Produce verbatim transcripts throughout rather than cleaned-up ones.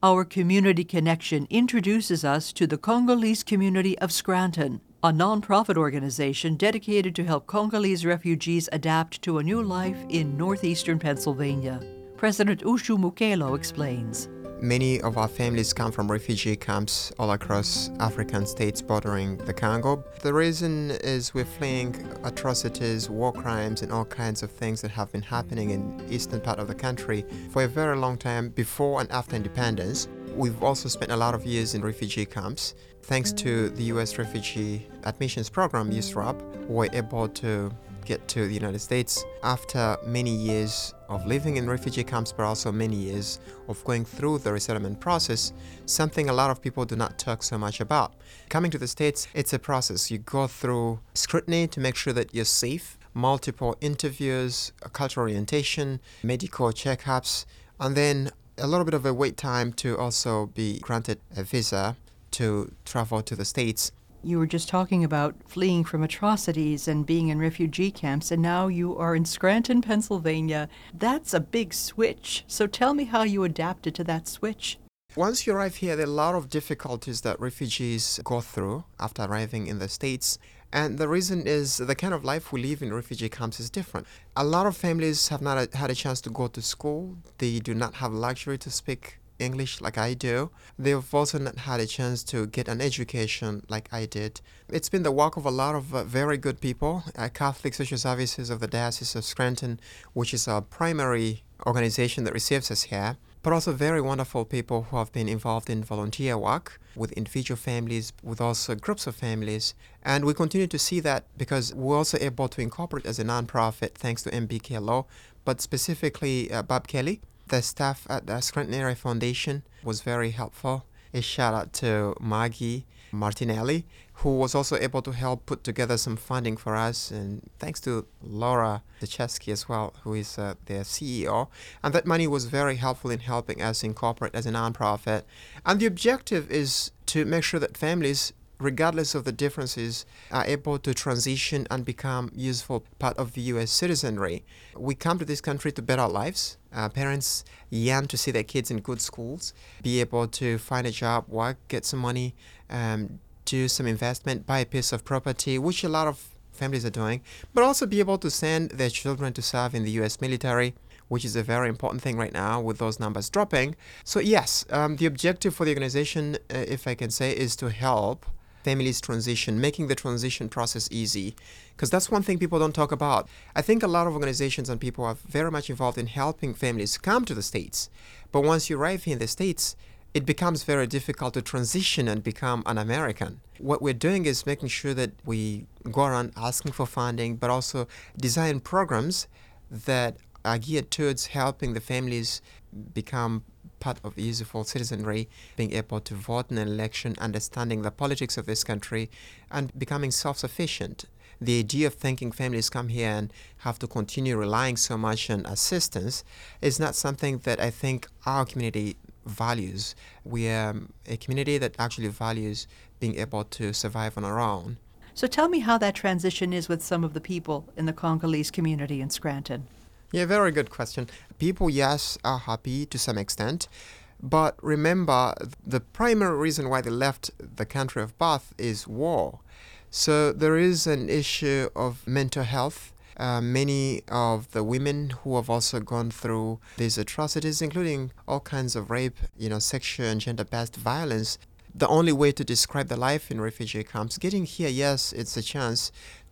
Our Community Connection introduces us to the Congolese community of Scranton, a nonprofit organization dedicated to help Congolese refugees adapt to a new life in northeastern Pennsylvania. President Ushu Mukelo explains. Many of our families come from refugee camps all across African states bordering the Congo. The reason is we're fleeing atrocities, war crimes, and all kinds of things that have been happening in the eastern part of the country for a very long time before and after independence. We've also spent a lot of years in refugee camps. Thanks to the U S Refugee Admissions Program, U S R A P, we're able to get to the United States after many years of living in refugee camps, but also many years of going through the resettlement process, something a lot of people do not talk so much about. Coming to the States, it's a process. You go through scrutiny to make sure that you're safe, multiple interviews, cultural orientation, medical checkups, and then a little bit of a wait time to also be granted a visa to travel to the States. You were just talking about fleeing from atrocities and being in refugee camps, and now you are in Scranton, Pennsylvania. That's a big switch. So tell me how you adapted to that switch. Once you arrive here, there are a lot of difficulties that refugees go through after arriving in the States. And the reason is the kind of life we live in refugee camps is different. A lot of families have not had a chance to go to school. They do not have luxury to speak English like I do. They've also not had a chance to get an education like I did. It's been the work of a lot of uh, very good people. Uh, Catholic Social Services of the Diocese of Scranton, which is our primary organization that receives us here, but also very wonderful people who have been involved in volunteer work with individual families, with also groups of families. And we continue to see that because we're also able to incorporate as a nonprofit thanks to M B K L O, but specifically uh, Bob Kelly. The staff at the Scranton Area Foundation was very helpful. A shout out to Maggie Martinelli, who was also able to help put together some funding for us. And thanks to Laura Zacheski as well, who is uh, their C E O. And that money was very helpful in helping us incorporate as a nonprofit. And the objective is to make sure that families, regardless of the differences, are able to transition and become useful part of the U S citizenry. We come to this country to better our lives. Uh, parents yearn to see their kids in good schools, be able to find a job, work, get some money, um, do some investment, buy a piece of property, which a lot of families are doing, but also be able to send their children to serve in the U S military, which is a very important thing right now with those numbers dropping. So yes, um, the objective for the organization, uh, if I can say, is to help families transition, making the transition process easy, because that's one thing people don't talk about. I think a lot of organizations and people are very much involved in helping families come to the States, but once you arrive here in the States, it becomes very difficult to transition and become an American. What we're doing is making sure that we go around asking for funding, but also design programs that are geared towards helping the families become part of useful citizenry, being able to vote in an election, understanding the politics of this country, and becoming self-sufficient. The idea of thinking families come here and have to continue relying so much on assistance is not something that I think our community values. We are a community that actually values being able to survive on our own. So tell me how that transition is with some of the people in the Congolese community in Scranton. Yeah, very good question. People, yes, are happy to some extent. But remember, the primary reason why they left the country of birth is war. So there is an issue of mental health. Uh, many of the women who have also gone through these atrocities, including all kinds of rape, you know, sexual and gender-based violence, the only way to describe the life in refugee camps, getting here, yes, it's a chance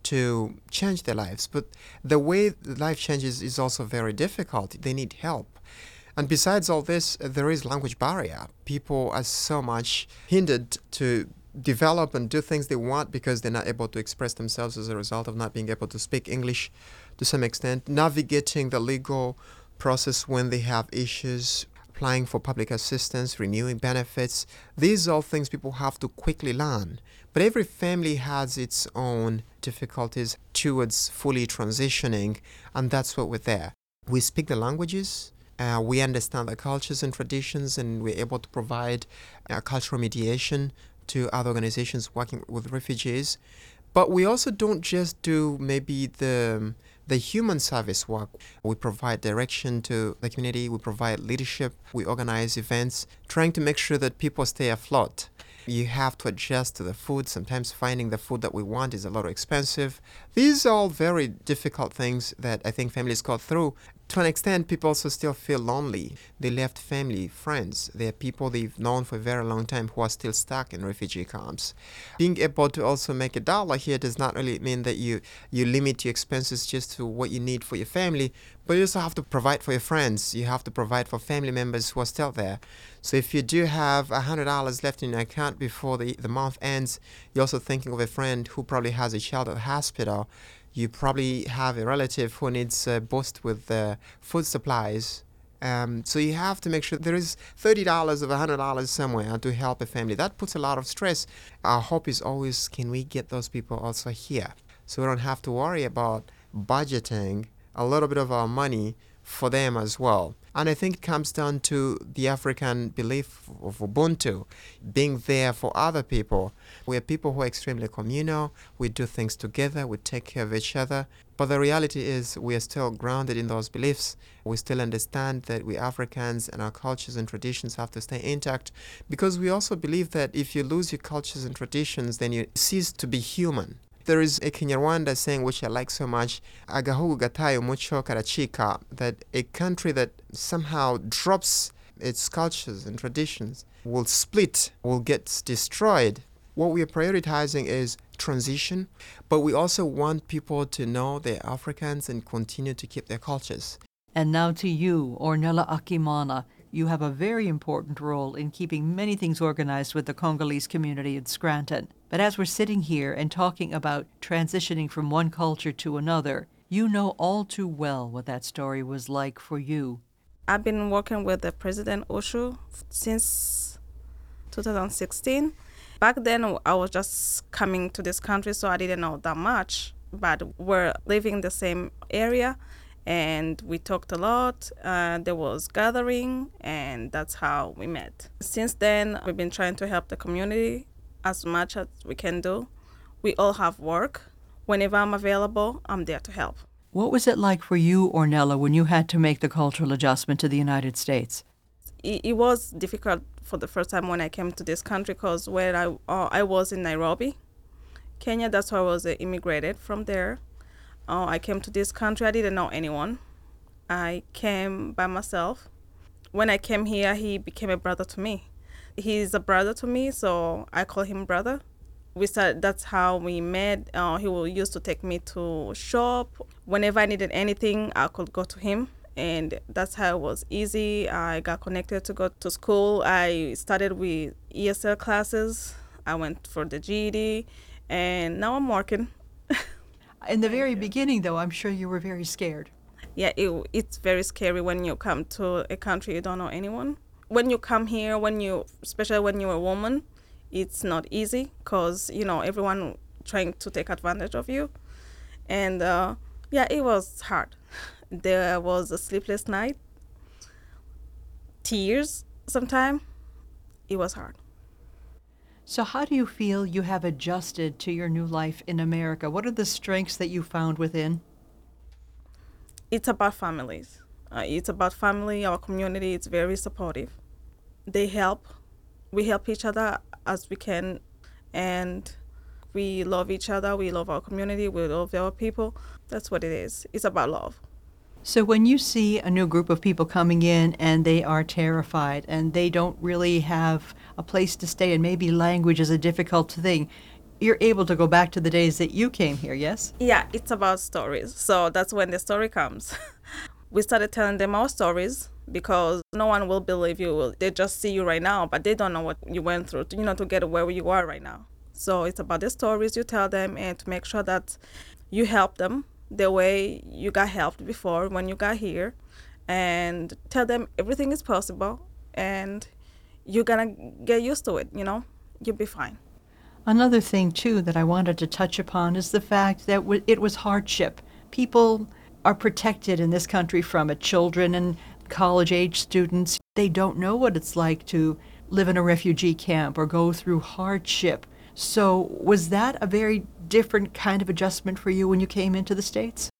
to change their lives, but the way life changes is also very difficult. They need help. And besides all this, there is language barrier. People are so much hindered to develop and do things they want because they're not able to express themselves as a result of not being able to speak English to some extent, navigating the legal process when they have issues, applying for public assistance, renewing benefits. These are all things people have to quickly learn. But every family has its own difficulties towards fully transitioning, and that's what we're there. We speak the languages, uh, we understand the cultures and traditions, and we're able to provide uh, cultural mediation to other organizations working with refugees. But we also don't just do maybe the the human service work. We provide direction to the community, we provide leadership, we organize events, trying to make sure that people stay afloat. You have to adjust to the food. Sometimes finding the food that we want is a little expensive. These are all very difficult things that I think families go through. To an extent, people also still feel lonely. They left family, friends. There are people they've known for a very long time who are still stuck in refugee camps. Being able to also make a dollar here does not really mean that you, you limit your expenses just to what you need for your family, but you also have to provide for your friends. You have to provide for family members who are still there. So if you do have one hundred dollars left in your account before the, the month ends, you're also thinking of a friend who probably has a child at the hospital. You probably have a relative who needs a boost with uh, food supplies. Um, so you have to make sure there is thirty dollars or one hundred dollars somewhere to help a family. That puts a lot of stress. Our hope is always, can we get those people also here? So we don't have to worry about budgeting a little bit of our money for them as well. And I think it comes down to the African belief of Ubuntu, being there for other people. We're people who are extremely communal. We do things together. We take care of each other. But the reality is we are still grounded in those beliefs. We still understand that we Africans and our cultures and traditions have to stay intact, because we also believe that if you lose your cultures and traditions, then you cease to be human. There is a Kinyarwanda saying, which I like so much, agahugu gataye umuco karacika, that a country that somehow drops its cultures and traditions will split, will get destroyed. What we are prioritizing is transition, but we also want people to know they're Africans and continue to keep their cultures. And now to you, Ornella Akimana. You have a very important role in keeping many things organized with the Congolese community in Scranton. But as we're sitting here and talking about transitioning from one culture to another, you know all too well what that story was like for you. I've been working with the President Osho since two thousand sixteen. Back then, I was just coming to this country, so I didn't know that much. But we're living in the same area, and we talked a lot. Uh, there was gathering, and that's how we met. Since then, we've been trying to help the community as much as we can do. We all have work. Whenever I'm available, I'm there to help. What was it like for you, Ornella, when you had to make the cultural adjustment to the United States? It, it was difficult for the first time when I came to this country, because where I uh, I was in Nairobi, Kenya. That's why I was uh, immigrated from there. Uh, I came to this country. I didn't know anyone. I came by myself. When I came here, he became a brother to me. He's a brother to me, so I call him brother. We started, that's how we met. Uh, he will used to take me to shop. Whenever I needed anything, I could go to him. And that's how it was easy. I got connected to go to school. I started with E S L classes. I went for the G E D, and now I'm working. In the very beginning, though, I'm sure you were very scared. Yeah, it, it's very scary when you come to a country you don't know anyone. When you come here, when you, especially when you're a woman, it's not easy, because, you know, everyone trying to take advantage of you. And uh, yeah, it was hard. There was a sleepless night, tears sometimes. It was hard. So how do you feel you have adjusted to your new life in America? What are the strengths that you found within? It's about families. Uh, it's about family. Our community is very supportive. They help. We help each other as we can, and we love each other. We love our community. We love our people. That's what it is. It's about love. So when you see a new group of people coming in and they are terrified and they don't really have a place to stay, and maybe language is a difficult thing, you're able to go back to the days that you came here, yes? Yeah, it's about stories. So that's when the story comes. We started telling them our stories, because no one will believe you. They just see you right now, but they don't know what you went through, to, you know, to get where you are right now. So it's about the stories you tell them, and to make sure that you help them the way you got helped before when you got here, and tell them everything is possible, and you're gonna get used to it, you know, you'll be fine. Another thing, too, that I wanted to touch upon is the fact that w- it was hardship. People are protected in this country from it, children and college-age students. They don't know what it's like to live in a refugee camp or go through hardship. So was that a very different kind of adjustment for you when you came into the States?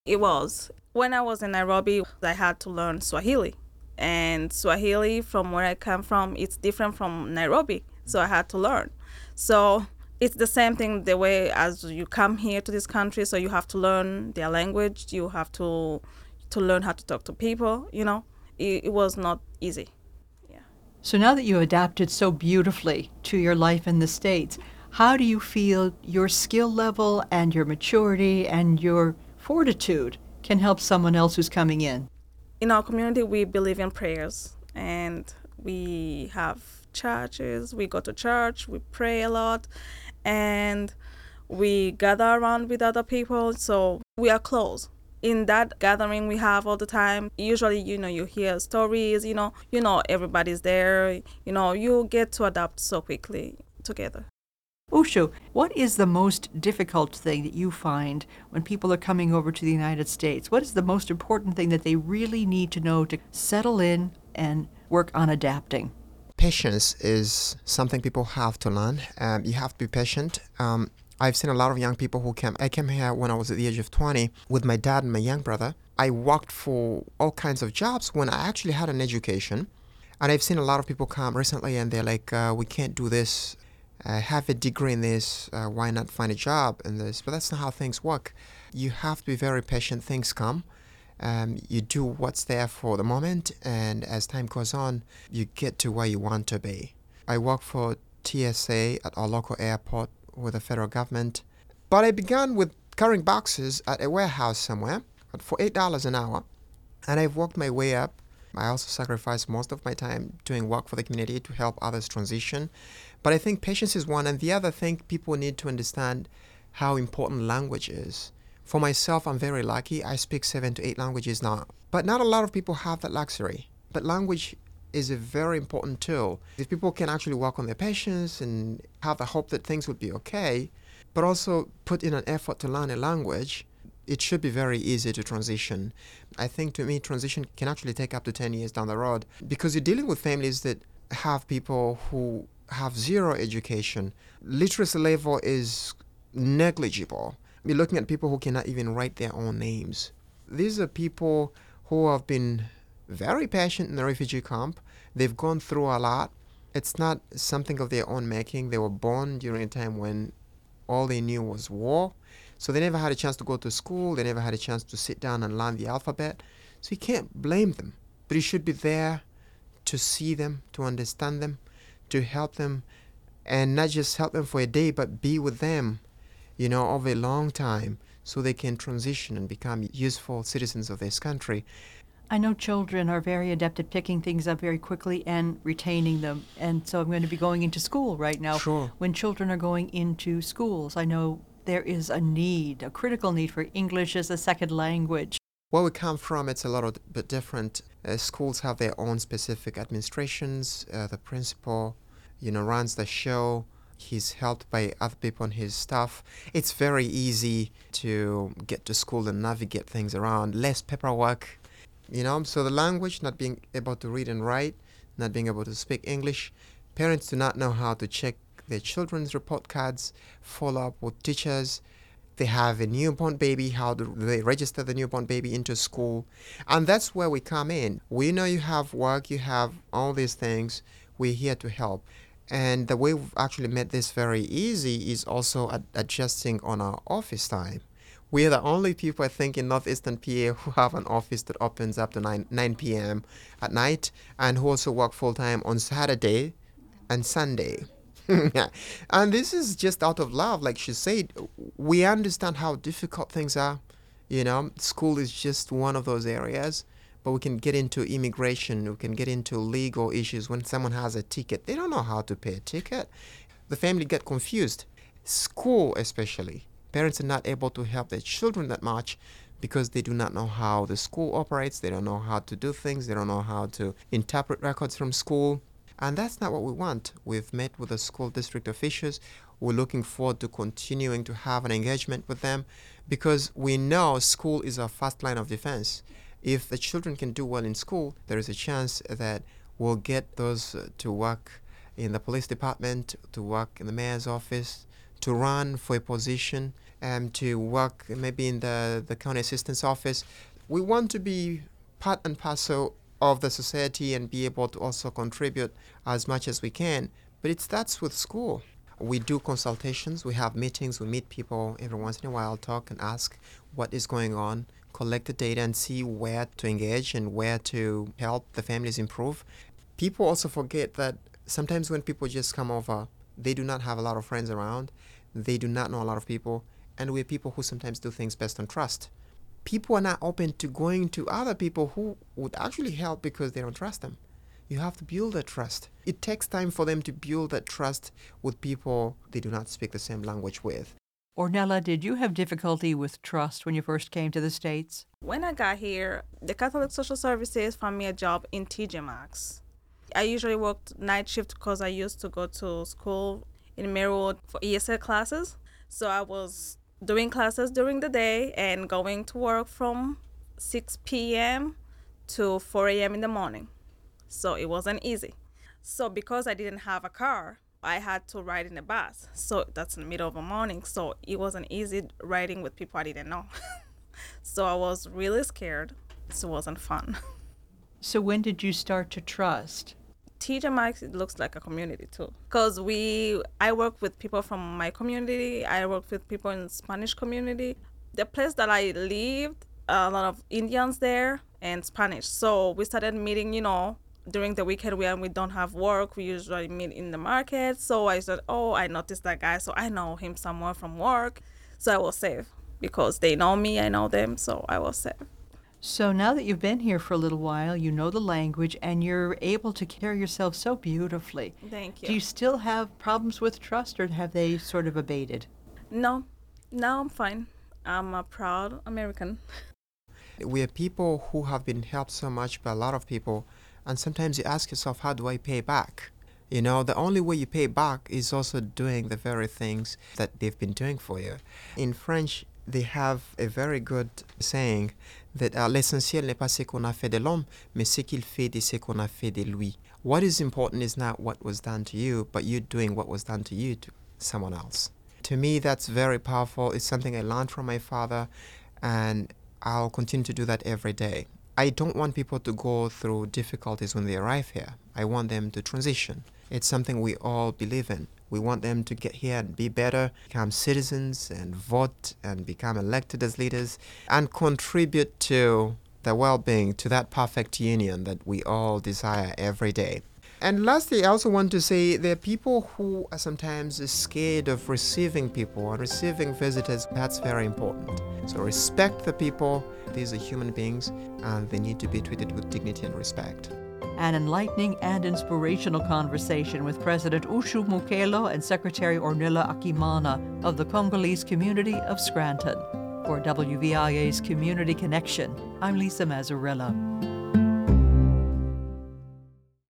It was. When I was in Nairobi, I had to learn Swahili. And Swahili, from where I come from, it's different from Nairobi. So I had to learn. So it's the same thing the way as you come here to this country. So you have to learn their language. You have to to learn how to talk to people, you know. It, it was not easy. Yeah. So now that you adapted so beautifully to your life in the States, how do you feel your skill level and your maturity and your fortitude can help someone else who's coming in? In our community, we believe in prayers, and we have churches. We go to church, we pray a lot, and we gather around with other people, so we are close. In that gathering we have all the time, usually, you know, you hear stories, you know, you know, everybody's there, you know, you get to adapt so quickly together. Ushu, what is the most difficult thing that you find when people are coming over to the United States? What is the most important thing that they really need to know to settle in and work on adapting? Patience is something people have to learn. Um, you have to be patient. Um, I've seen a lot of young people who came. I came here when I was at the age of twenty with my dad and my young brother. I worked for all kinds of jobs when I actually had an education. And I've seen a lot of people come recently and they're like, uh, we can't do this. I have a degree in this. Uh, why not find a job in this? But that's not how things work. You have to be very patient. Things come. Um, you do what's there for the moment, and as time goes on, you get to where you want to be. I work for T S A at our local airport with the federal government, but I began with carrying boxes at a warehouse somewhere for eight dollars an hour, and I've worked my way up. I also sacrifice most of my time doing work for the community to help others transition. But I think patience is one, and the other thing people need to understand how important language is. For myself, I'm very lucky. I speak seven to eight languages now. But not a lot of people have that luxury. But language is a very important tool. If people can actually work on their patience and have the hope that things will be okay, but also put in an effort to learn a language, it should be very easy to transition. I think, to me, transition can actually take up to ten years down the road, because you're dealing with families that have people who have zero education. Literacy level is negligible. We're looking at people who cannot even write their own names. These are people who have been very patient in the refugee camp. They've gone through a lot. It's not something of their own making. They were born during a time when all they knew was war. So they never had a chance to go to school. They never had a chance to sit down and learn the alphabet. So you can't blame them. But you should be there to see them, to understand them, to help them, and not just help them for a day, but be with them, you know, over a long time, so they can transition and become useful citizens of this country. I know children are very adept at picking things up very quickly and retaining them. And so I'm going to be going into school right now. Sure. When children are going into schools, I know there is a need, a critical need for English as a second language. Where we come from, it's a little bit different. Uh, schools have their own specific administrations. Uh, the principal, you know, runs the show. He's helped by other people on his staff. It's very easy to get to school and navigate things around. Less paperwork, you know. So the language, not being able to read and write, not being able to speak English. Parents do not know how to check their children's report cards, follow up with teachers. They have a newborn baby. How do they register the newborn baby into school? And that's where we come in. We know you have work, you have all these things. We're here to help. And the way we've actually made this very easy is also ad- adjusting on our office time. We are the only people, I think, in Northeastern P A who have an office that opens up to nine p.m. at night, and who also work full-time on Saturday and Sunday. And this is just out of love. Like she said, we understand how difficult things are. You know, school is just one of those areas. But we can get into immigration, we can get into legal issues. When someone has a ticket, they don't know how to pay a ticket. The family get confused. School especially. Parents are not able to help their children that much because they do not know how the school operates. They don't know how to do things. They don't know how to interpret records from school. And that's not what we want. We've met with the school district officials. We're looking forward to continuing to have an engagement with them, because we know school is our first line of defense. If the children can do well in school, there is a chance that we'll get those uh, to work in the police department, to work in the mayor's office, to run for a position. um, to work maybe in the, the county assistance office. We want to be part and parcel of the society and be able to also contribute as much as we can. But it starts with school. We do consultations, we have meetings, we meet people every once in a while, talk and ask what is going on, collect the data and see where to engage and where to help the families improve. People also forget that sometimes when people just come over, they do not have a lot of friends around, they do not know a lot of people, and we're people who sometimes do things based on trust. People are not open to going to other people who would actually help because they don't trust them. You have to build that trust. It takes time for them to build that trust with people they do not speak the same language with. Ornella, did you have difficulty with trust when you first came to the States? When I got here, the Catholic Social Services found me a job in T J Maxx. I usually worked night shift because I used to go to school in Marywood for E S L classes. So I was doing classes during the day and going to work from six p.m. to four a.m. in the morning. So it wasn't easy. So because I didn't have a car, I had to ride in a bus. So that's in the middle of the morning. So it wasn't easy riding with people I didn't know. So I was really scared. So it wasn't fun. So when did you start to trust? T J Maxx, it looks like a community too. Because we, I work with people from my community. I work with people in the Spanish community. The place that I lived, a lot of Indians there and Spanish. So we started meeting, you know, during the weekend when we don't have work, we usually meet in the market. So I said, oh, I noticed that guy, so I know him somewhere from work. So I was safe because they know me, I know them, so I was safe. So now that you've been here for a little while, you know the language, and you're able to carry yourself so beautifully. Thank you. Do you still have problems with trust, or have they sort of abated? No, now I'm fine. I'm a proud American. We are people who have been helped so much by a lot of people. And sometimes you ask yourself, how do I pay back? You know, the only way you pay back is also doing the very things that they've been doing for you. In French, they have a very good saying that uh, l'essentiel n'est pas ce qu'on a fait de l'homme, mais ce qu'il fait de ce qu'on a fait de lui. What is important is not what was done to you, but you doing what was done to you to someone else. To me, that's very powerful. It's something I learned from my father, and I'll continue to do that every day. I don't want people to go through difficulties when they arrive here. I want them to transition. It's something we all believe in. We want them to get here and be better, become citizens and vote and become elected as leaders and contribute to the well-being, to that perfect union that we all desire every day. And lastly, I also want to say there are people who are sometimes scared of receiving people and receiving visitors. That's very important. So respect the people. These are human beings, and they need to be treated with dignity and respect. An enlightening and inspirational conversation with President Ushu Mukelo and Secretary Ornella Akimana of the Congolese community of Scranton. For W V I A's Community Connection, I'm Lisa Mazzarella.